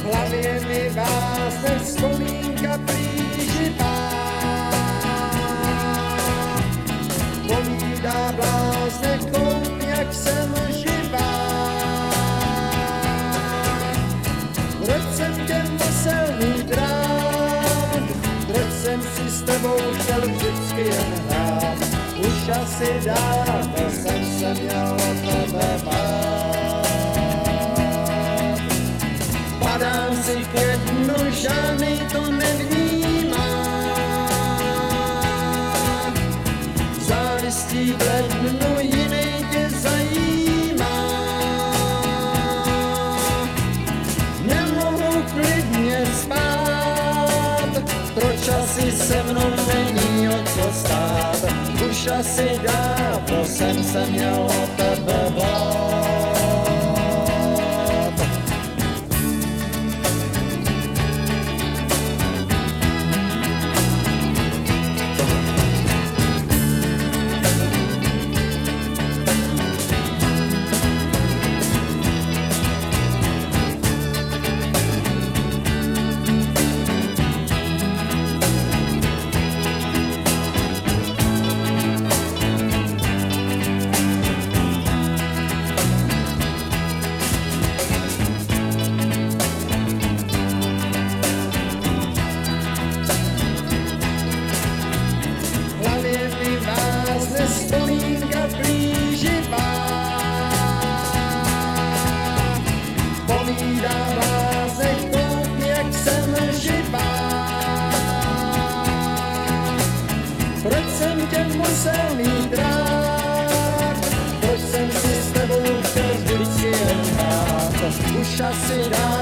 hlavě mi vázne vzpomínka plíživá. Povídá blázne kloun, jak jsem živá. Proč jsem tě musel mít rád? Proč jsem si s tebou chtěl vždycky jen hrát? Už asi dávno jsem se měl o tebe bát. Padám si ke dnu, žádnej to nevnímá. Závistí v lednu, jinej tě zajímá. Nemohu klidně spát, proč asi se mnou není o co stát. Už asi dávno jsem se měl o tebe bát. Vzpomínka plíživá, povídá blázek kloun, jak jsem živá. Proč jsem tě musel mít rád? Proč jsem si s tebou chtěl vždycky jen hrát? Už asi dávno